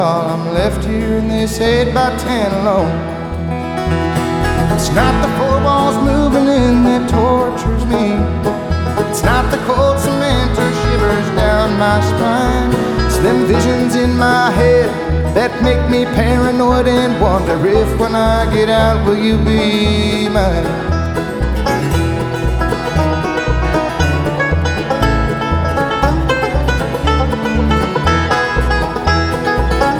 I'm left here in this 8x10 alone. It's not the four walls moving in that tortures me. It's not the cold cement or shivers down my spine. It's them visions in my head that make me paranoid and wonder if when I get out will you be mine.